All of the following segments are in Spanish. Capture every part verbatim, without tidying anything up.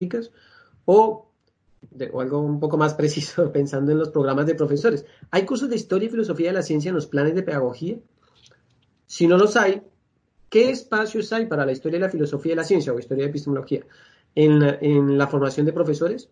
o, de, o algo un poco más preciso, pensando en los programas de profesores. ¿Hay cursos de historia y filosofía de la ciencia en los planes de pedagogía? Si no los hay, ¿qué espacios hay para la historia y la filosofía de la ciencia o historia de epistemología en la, en la formación de profesores?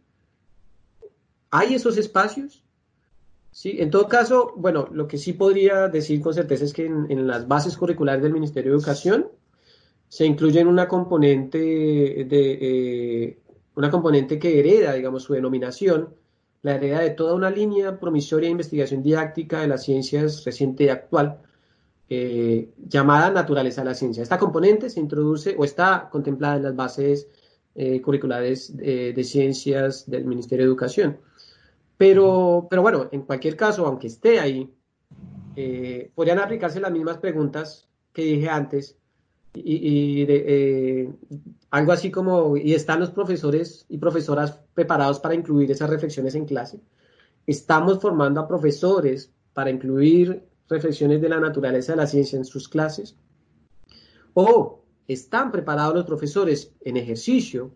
¿Hay esos espacios? Sí, en todo caso, bueno, lo que sí podría decir con certeza es que en, en las bases curriculares del Ministerio de Educación se incluye una componente de eh, una componente que hereda, digamos, su denominación, la hereda de toda una línea promisoria de investigación didáctica de las ciencias reciente y actual, eh, llamada naturaleza de la ciencia. Esta componente se introduce o está contemplada en las bases eh, curriculares eh, de ciencias del Ministerio de Educación. Pero, pero bueno, en cualquier caso, aunque esté ahí, eh, podrían aplicarse las mismas preguntas que dije antes y, y de, eh, algo así como, ¿y están los profesores y profesoras preparados para incluir esas reflexiones en clase? ¿Estamos formando a profesores para incluir reflexiones de la naturaleza de la ciencia en sus clases? ¿O están preparados los profesores en ejercicio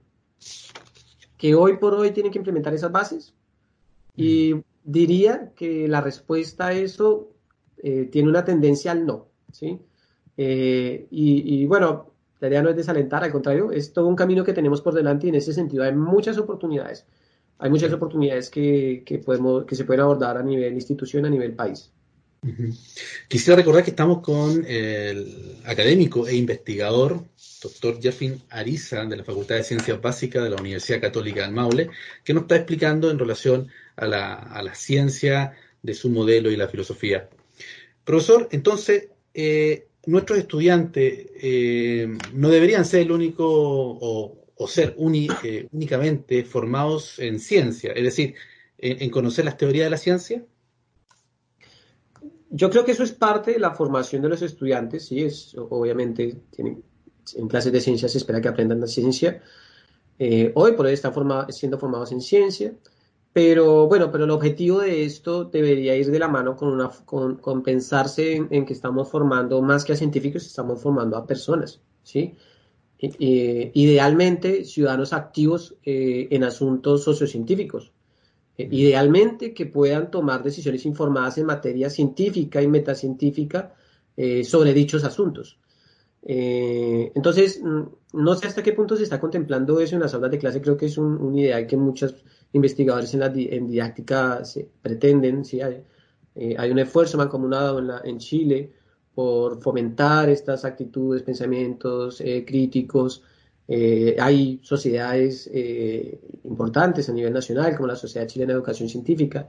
que hoy por hoy tienen que implementar esas bases? Y diría que la respuesta a eso eh, tiene una tendencia al no, ¿sí? Eh, y, y, bueno, la idea no es desalentar, al contrario, es todo un camino que tenemos por delante y en ese sentido hay muchas oportunidades. Hay muchas Claro. oportunidades que, que, podemos, que se pueden abordar a nivel institución, a nivel país. Uh-huh. Quisiera recordar que estamos con el académico e investigador doctor Jeffin Ariza, de la Facultad de Ciencias Básicas de la Universidad Católica del Maule, que nos está explicando en relación a la, a la ciencia de su modelo y la filosofía. Profesor, entonces, eh, nuestros estudiantes eh, no deberían ser el único o, o ser uni, eh, únicamente formados en ciencia, es decir, en, en conocer las teorías de la ciencia. Yo creo que eso es parte de la formación de los estudiantes, sí, es obviamente tienen, en clases de ciencia se espera que aprendan la ciencia. Eh, hoy por hoy están forma, siendo formados en ciencia, pero bueno, pero el objetivo de esto debería ir de la mano con, una, con, con pensarse en, en, que estamos formando más que a científicos, estamos formando a personas, ¿sí? Eh, idealmente ciudadanos activos eh, en asuntos sociocientíficos. Eh, idealmente que puedan tomar decisiones informadas en materia científica y metacientífica eh, sobre dichos asuntos. Eh, entonces, no sé hasta qué punto se está contemplando eso en las aulas de clase, creo que es un, un ideal que muchos investigadores en, la, en didáctica se pretenden, ¿sí? Hay, eh, hay un esfuerzo mancomunado en, la, en Chile por fomentar estas actitudes, pensamientos eh, críticos. Eh, hay sociedades eh, importantes a nivel nacional, como la Sociedad Chilena de Educación Científica,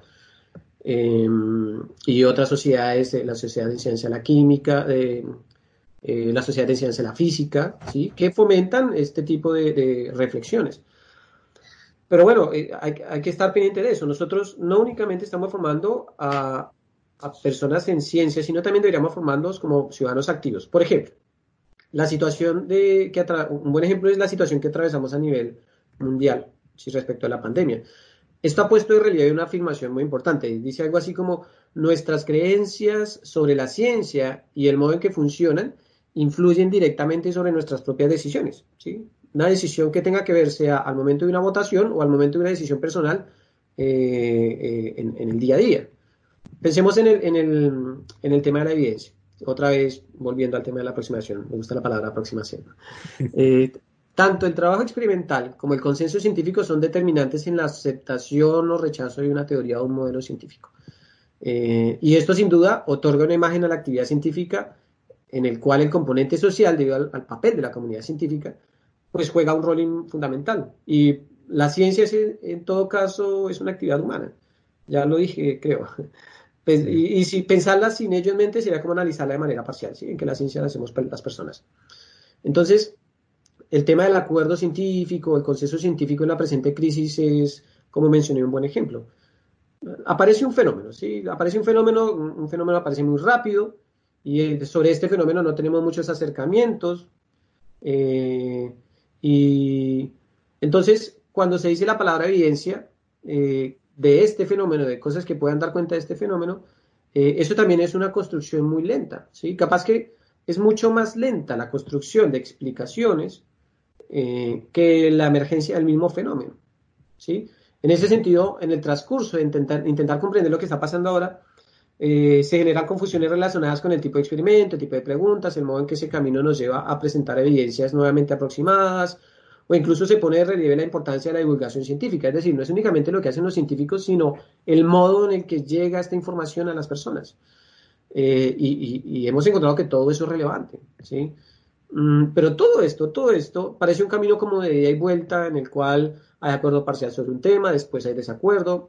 eh, y otras sociedades, eh, la Sociedad de Ciencia de la Química, eh, eh, la Sociedad de Ciencia de la Física, ¿sí? Que fomentan este tipo de, de reflexiones. Pero bueno, eh, hay, hay, que estar pendiente de eso. Nosotros no únicamente estamos formando a, a personas en ciencia, sino también deberíamos formarnos como ciudadanos activos. Por ejemplo, la situación de que un buen ejemplo es la situación que atravesamos a nivel mundial, ¿sí? Respecto a la pandemia. Esto ha puesto de relieve una afirmación muy importante. Dice algo así como: nuestras creencias sobre la ciencia y el modo en que funcionan influyen directamente sobre nuestras propias decisiones, ¿sí? Una decisión que tenga que ver sea al momento de una votación o al momento de una decisión personal eh, eh, en, en, el día a día. Pensemos en el, en, el, en el tema de la evidencia. Otra vez, volviendo al tema de la aproximación. Me gusta la palabra aproximación. Eh, tanto el trabajo experimental como el consenso científico son determinantes en la aceptación o rechazo de una teoría o un modelo científico. Eh, y esto sin duda otorga una imagen a la actividad científica en el cual el componente social, debido al, al papel de la comunidad científica, pues juega un rol fundamental. Y la ciencia es, en todo caso es una actividad humana. Ya lo dije, creo. Pues, y, y si pensarla sin ello en mente sería como analizarla de manera parcial, ¿sí? En que la ciencia la hacemos las personas. Entonces, el tema del acuerdo científico, el consenso científico en la presente crisis es, como mencioné, un buen ejemplo. Aparece un fenómeno, ¿sí? Aparece un fenómeno, un fenómeno aparece muy rápido y sobre este fenómeno no tenemos muchos acercamientos. Eh, y entonces, cuando se dice la palabra evidencia eh, de este fenómeno, de cosas que puedan dar cuenta de este fenómeno, eh, eso también es una construcción muy lenta, ¿sí? Capaz que es mucho más lenta la construcción de explicaciones eh, que la emergencia del mismo fenómeno, ¿sí? En ese sentido, en el transcurso de intentar, intentar comprender lo que está pasando ahora, eh, se generan confusiones relacionadas con el tipo de experimento, el tipo de preguntas, el modo en que ese camino nos lleva a presentar evidencias nuevamente aproximadas, o incluso se pone de relieve la importancia de la divulgación científica. Es decir, no es únicamente lo que hacen los científicos, sino el modo en el que llega esta información a las personas. Eh, y, y, y hemos encontrado que todo eso es relevante, ¿sí? Mm, pero todo esto, todo esto parece un camino como de ida y vuelta en el cual hay acuerdo parcial sobre un tema, después hay desacuerdo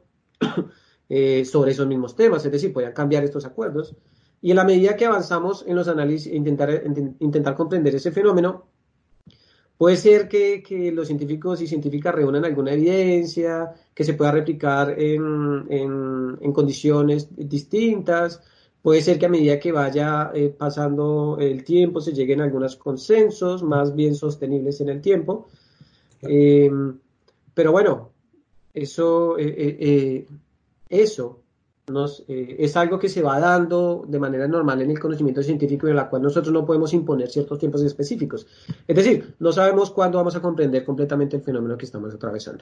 eh, sobre esos mismos temas, es decir, podían cambiar estos acuerdos. Y en la medida que avanzamos en los análisis, intentar, intentar comprender ese fenómeno, puede ser que, que los científicos y científicas reúnan alguna evidencia que se pueda replicar en, en, en condiciones distintas. Puede ser que a medida que vaya eh, pasando el tiempo se lleguen a algunos consensos más bien sostenibles en el tiempo. Eh, pero bueno, eso, eh, eh, eh, eso nos, eh, es algo que se va dando de manera normal en el conocimiento científico, en la cual nosotros no podemos imponer ciertos tiempos específicos. Es decir, no sabemos cuándo vamos a comprender completamente el fenómeno que estamos atravesando.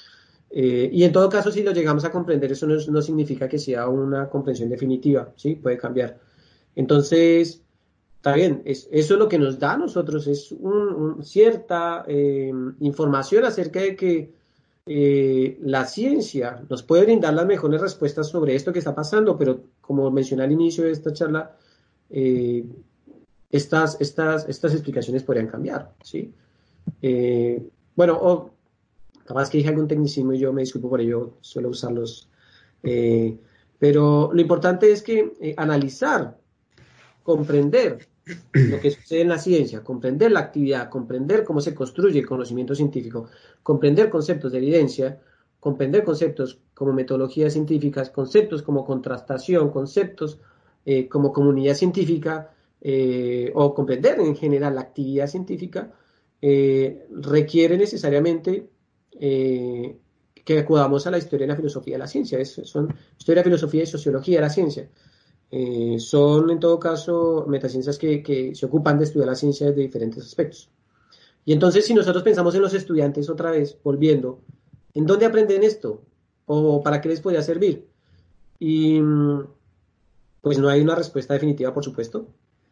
Eh, y en todo caso, si lo llegamos a comprender, eso no, no significa que sea una comprensión definitiva, ¿sí? Puede cambiar. Entonces, está bien, es, eso es lo que nos da a nosotros, es un, un, cierta eh, información acerca de que eh, la ciencia nos puede brindar las mejores respuestas sobre esto que está pasando, pero como mencioné al inicio de esta charla, eh, estas, estas, estas explicaciones podrían cambiar, ¿sí? Eh, bueno, o capaz que dije algún tecnicismo y yo me disculpo por ello, suelo usarlos. Eh, pero lo importante es que eh, analizar, comprender lo que sucede en la ciencia, comprender la actividad, comprender cómo se construye el conocimiento científico, comprender conceptos de evidencia, comprender conceptos como metodologías científicas, conceptos como contrastación, conceptos eh, como comunidad científica, eh, o comprender en general la actividad científica, eh, requiere necesariamente eh, que acudamos a la historia y la filosofía de la ciencia. Es, son historia, filosofía y sociología de la ciencia. Eh, son, en todo caso, metaciencias que, que se ocupan de estudiar la ciencia desde diferentes aspectos. Y entonces, si nosotros pensamos en los estudiantes otra vez, volviendo, ¿en dónde aprenden esto? ¿O para qué les podría servir? Y pues no hay una respuesta definitiva, por supuesto.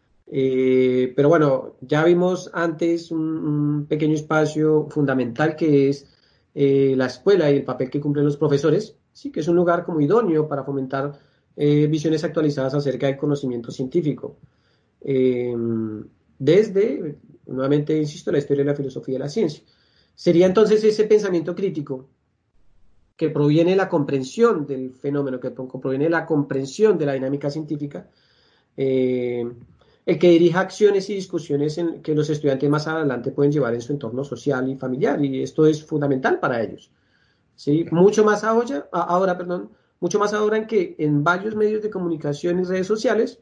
Eh, pero bueno, ya vimos antes un, un pequeño espacio fundamental que es eh, la escuela y el papel que cumplen los profesores, sí, que es un lugar como idóneo para fomentar eh, visiones actualizadas acerca del conocimiento científico. Eh, desde, nuevamente insisto, la historia y la filosofía de la ciencia. Sería entonces ese pensamiento crítico que proviene de la comprensión del fenómeno, que proviene de la comprensión de la dinámica científica, eh, el que dirija acciones y discusiones en que los estudiantes más adelante pueden llevar en su entorno social y familiar, y esto es fundamental para ellos. ¿Sí? Mucho más ahora, ahora, perdón, mucho más ahora en que en varios medios de comunicación y redes sociales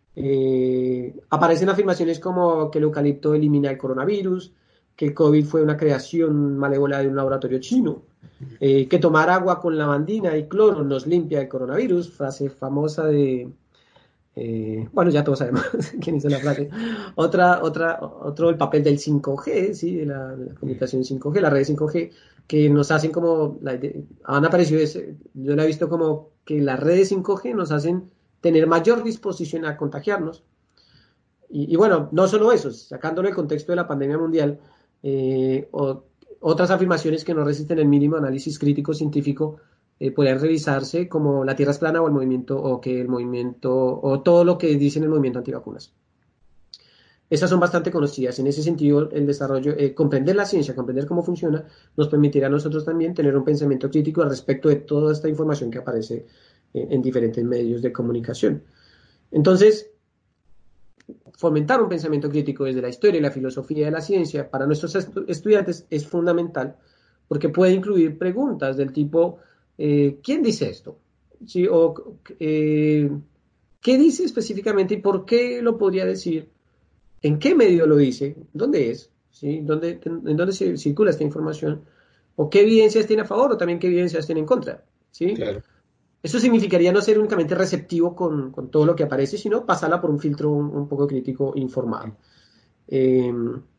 eh, aparecen afirmaciones como que el eucalipto elimina el coronavirus, que el COVID fue una creación malévola de un laboratorio chino, eh, que tomar agua con lavandina y cloro nos limpia el coronavirus, frase famosa de... Eh, bueno, ya todos sabemos quién hizo la frase. Otra, otra, otro, el papel del cinco G, ¿sí? De la, de la comunicación cinco G, la red cinco G, que nos hacen como, la, de, han aparecido, ese, yo lo he visto como que las redes cinco G nos hacen tener mayor disposición a contagiarnos. Y, y bueno, no solo eso, sacándolo del contexto de la pandemia mundial, eh, o, otras afirmaciones que no resisten el mínimo análisis crítico científico eh, podrían revisarse como la Tierra es plana o el movimiento, o que el movimiento, o todo lo que dicen el movimiento antivacunas. Esas son bastante conocidas. En ese sentido, el desarrollo, eh, comprender la ciencia, comprender cómo funciona, nos permitirá a nosotros también tener un pensamiento crítico al respecto de toda esta información que aparece eh, en diferentes medios de comunicación. Entonces, fomentar un pensamiento crítico desde la historia y la filosofía de la ciencia para nuestros estu estudiantes es fundamental, porque puede incluir preguntas del tipo, eh, ¿quién dice esto? ¿Sí? O, eh, ¿qué dice específicamente y por qué lo podría decir? ¿En qué medio lo dice? ¿Dónde es? ¿Sí? ¿Dónde, ¿En dónde se circula esta información? ¿O qué evidencias tiene a favor o también qué evidencias tiene en contra? ¿Sí? Claro. Eso significaría no ser únicamente receptivo con, con todo lo que aparece, sino pasarla por un filtro un, un poco crítico informado. Eh,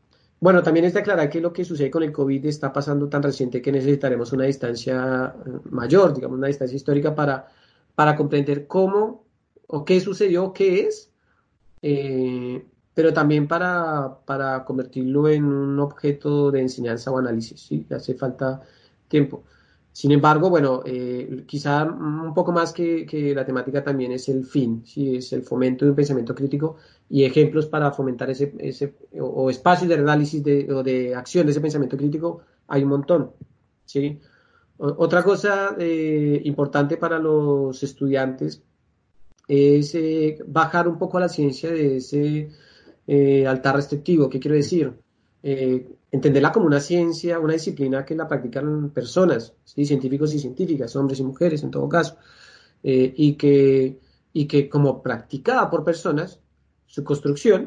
Bueno, también es de aclarar que lo que sucede con el COVID está pasando tan reciente que necesitaremos una distancia eh, mayor, digamos, una distancia histórica para, para comprender cómo o qué sucedió, qué es, eh, pero también para, para convertirlo en un objeto de enseñanza o análisis, ¿sí? Hace falta tiempo. Sin embargo, bueno, eh, quizá un poco más que, que la temática también es el fin, ¿sí? Es el fomento de un pensamiento crítico y ejemplos para fomentar ese, ese o, o espacios de análisis de, o de acción de ese pensamiento crítico, hay un montón, ¿sí? O- otra cosa eh, importante para los estudiantes es eh, bajar un poco a la ciencia de ese eh, altar restrictivo. ¿Qué quiero decir? Eh, entenderla como una ciencia, una disciplina que la practican personas, ¿sí? Científicos y científicas, hombres y mujeres en todo caso, eh, y, que, y que como practicada por personas, su construcción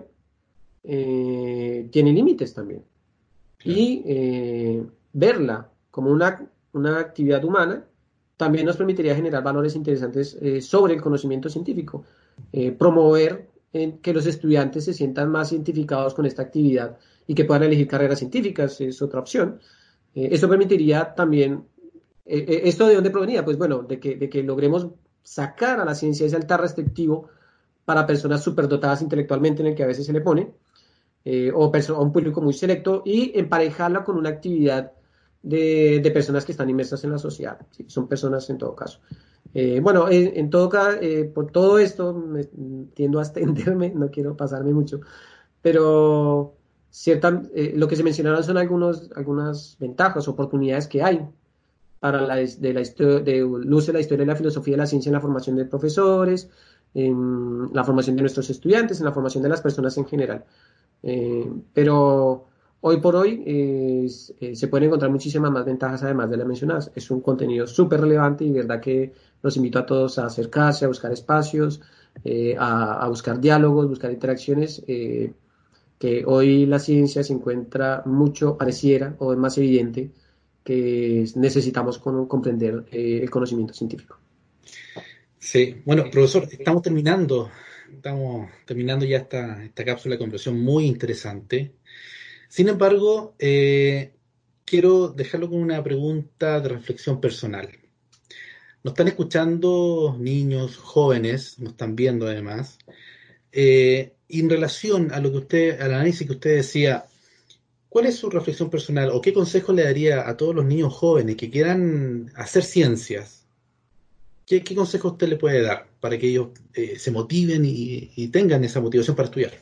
eh, tiene límites también. Claro. Y eh, verla como una, una actividad humana también nos permitiría generar valores interesantes eh, sobre el conocimiento científico, eh, promover eh, que los estudiantes se sientan más identificados con esta actividad y que puedan elegir carreras científicas, es otra opción. Eh, esto permitiría también, eh, eh, ¿esto de dónde provenía? Pues bueno, de que, de que logremos sacar a la ciencia ese altar restrictivo para personas superdotadas intelectualmente en el que a veces se le pone, eh, o a un público muy selecto y emparejarla con una actividad de, de personas que están inmersas en la sociedad. ¿Sí? Son personas en todo caso. Eh, bueno, en, en todo caso, eh, por todo esto, me, tiendo a extenderme, no quiero pasarme mucho, pero cierta, eh, lo que se mencionaron son algunos, algunas ventajas, oportunidades que hay para la, de la de luz de la historia de la filosofía y la ciencia en la formación de profesores, en la formación de nuestros estudiantes, en la formación de las personas en general. Eh, pero hoy por hoy eh, eh, se pueden encontrar muchísimas más ventajas además de las mencionadas. Es un contenido súper relevante y de verdad que los invito a todos a acercarse, a buscar espacios, eh, a, a, buscar diálogos, buscar interacciones, eh, que hoy la ciencia se encuentra mucho, pareciera, o es más evidente, que necesitamos con, comprender eh, el conocimiento científico. Sí, bueno, profesor, estamos terminando, estamos terminando ya esta, esta cápsula de conversación muy interesante. Sin embargo, eh, quiero dejarlo con una pregunta de reflexión personal. Nos están escuchando niños, jóvenes, nos están viendo además. Eh, y en relación a lo que usted, al análisis que usted decía, ¿cuál es su reflexión personal o qué consejo le daría a todos los niños jóvenes que quieran hacer ciencias? ¿Qué, qué consejo usted le puede dar para que ellos eh, se motiven y, y tengan esa motivación para estudiar?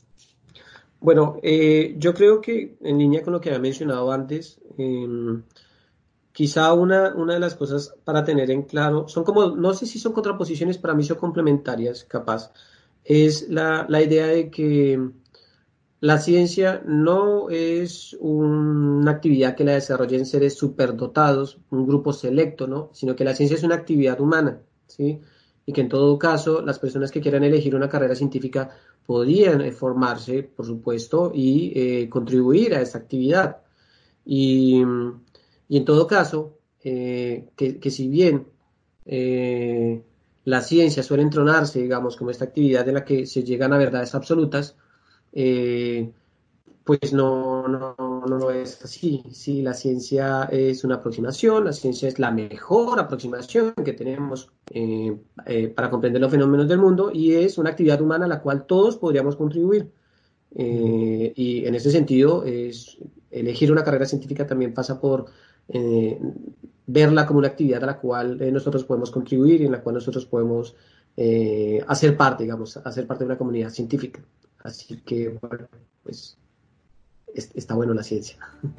Bueno, eh, yo creo que en línea con lo que había mencionado antes, eh, quizá una, una de las cosas para tener en claro, son como, no sé si son contraposiciones, para mí son complementarias, capaz, es la, la idea de que la ciencia no es una actividad que la desarrollen seres superdotados, un grupo selecto, ¿no? Sino que la ciencia es una actividad humana, ¿sí? Y que en todo caso las personas que quieran elegir una carrera científica podrían eh, formarse, por supuesto, y eh, contribuir a esa actividad. Y, y en todo caso, eh, que, que, si bien eh, la ciencia suele entronarse, digamos, como esta actividad en la que se llegan a verdades absolutas, eh, pues no, no, no lo es así. Sí, la ciencia es una aproximación, la ciencia es la mejor aproximación que tenemos eh, eh, para comprender los fenómenos del mundo y es una actividad humana a la cual todos podríamos contribuir. Eh, y en ese sentido, es, elegir una carrera científica también pasa por eh, verla como una actividad a la cual eh, nosotros podemos contribuir y en la cual nosotros podemos eh, hacer parte, digamos, hacer parte de una comunidad científica. Así que, bueno, pues es, está bueno la ciencia.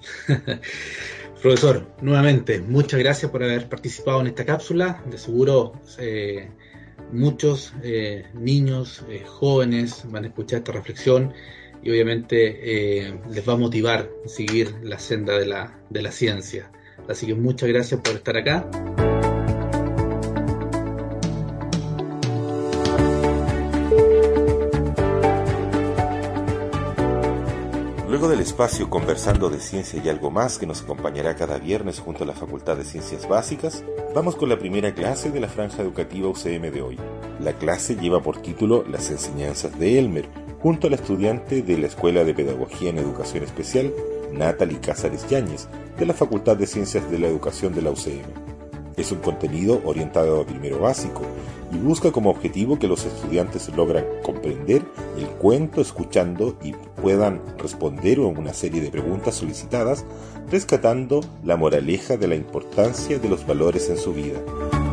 Profesor, nuevamente, muchas gracias por haber participado en esta cápsula. De seguro eh, muchos eh, niños, eh, jóvenes van a escuchar esta reflexión y obviamente eh, les va a motivar a seguir la senda de la, de la ciencia. Así que muchas gracias por estar acá. Luego del espacio Conversando de Ciencia y algo más que nos acompañará cada viernes junto a la Facultad de Ciencias Básicas, vamos con la primera clase de la franja educativa U C M de hoy. La clase lleva por título Las enseñanzas de Elmer, junto a la estudiante de la Escuela de Pedagogía en Educación Especial, Natalie Cázares Yáñez, de la Facultad de Ciencias de la Educación de la U C M. Es un contenido orientado a primero básico y busca como objetivo que los estudiantes logran comprender el cuento escuchando y puedan responder a una serie de preguntas solicitadas, rescatando la moraleja de la importancia de los valores en su vida.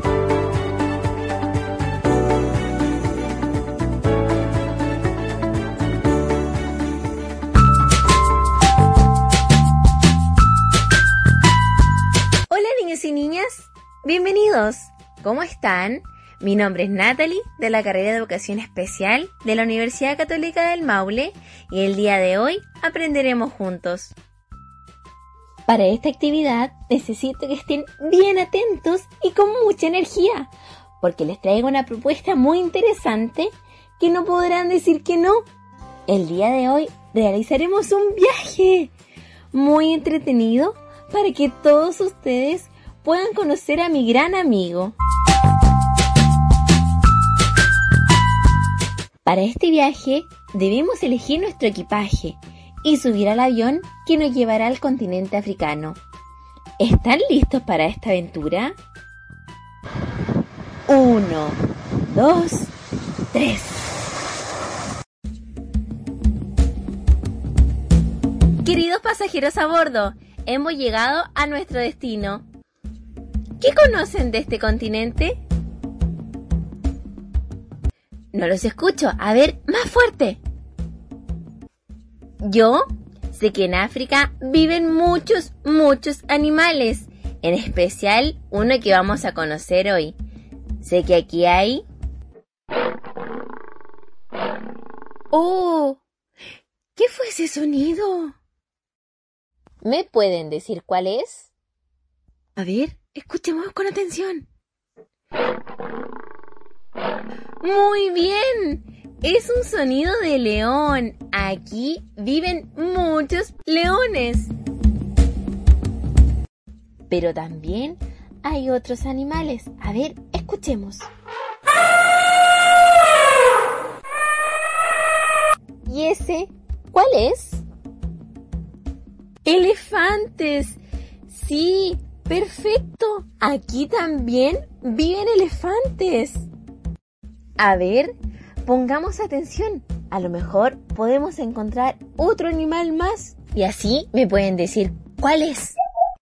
Hola niños y niñas, bienvenidos. ¿Cómo están? Mi nombre es Natalie, de la carrera de Educación Especial de la Universidad Católica del Maule, y el día de hoy aprenderemos juntos. Para esta actividad necesito que estén bien atentos y con mucha energía, porque les traigo una propuesta muy interesante que no podrán decir que no. El día de hoy realizaremos un viaje muy entretenido para que todos ustedes puedan conocer a mi gran amigo. Para este viaje debemos elegir nuestro equipaje y subir al avión que nos llevará al continente africano. ¿Están listos para esta aventura? Uno, dos, tres. Queridos pasajeros a bordo, hemos llegado a nuestro destino. ¿Qué conocen de este continente? No los escucho. A ver, más fuerte. Yo sé que en África viven muchos, muchos animales, en especial uno que vamos a conocer hoy. Sé que aquí hay... ¡Oh! ¿Qué fue ese sonido? ¿Me pueden decir cuál es? A ver, escuchemos con atención. ¡Muy bien! Es un sonido de león. Aquí viven muchos leones. Pero también hay otros animales. A ver, escuchemos. ¿Y ese cuál es? ¡Elefantes! Sí, perfecto. Aquí también viven elefantes. A ver, pongamos atención. A lo mejor podemos encontrar otro animal más. Y así me pueden decir cuál es.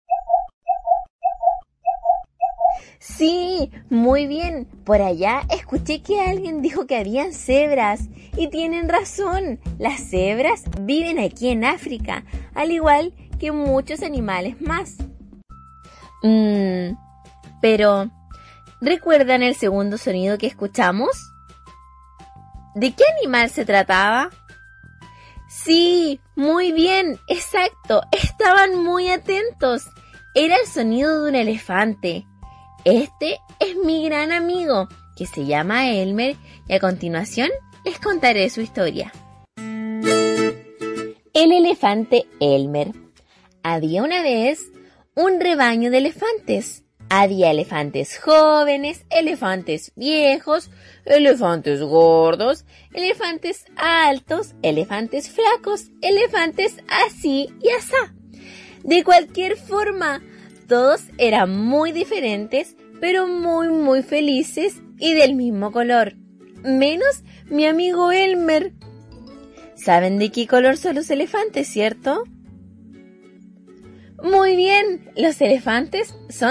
Sí, muy bien. Por allá escuché que alguien dijo que habían cebras. Y tienen razón. Las cebras viven aquí en África, al igual que muchos animales más. Mmm, pero... ¿recuerdan el segundo sonido que escuchamos? ¿De qué animal se trataba? Sí, muy bien, exacto, estaban muy atentos. Era el sonido de un elefante. Este es mi gran amigo, que se llama Elmer, y a continuación les contaré su historia. El elefante Elmer. Había una vez un rebaño de elefantes. Había elefantes jóvenes, elefantes viejos, elefantes gordos, elefantes altos, elefantes flacos, elefantes así y asá. De cualquier forma, todos eran muy diferentes, pero muy muy felices y del mismo color. Menos mi amigo Elmer. ¿Saben de qué color son los elefantes, cierto? Muy bien, los elefantes son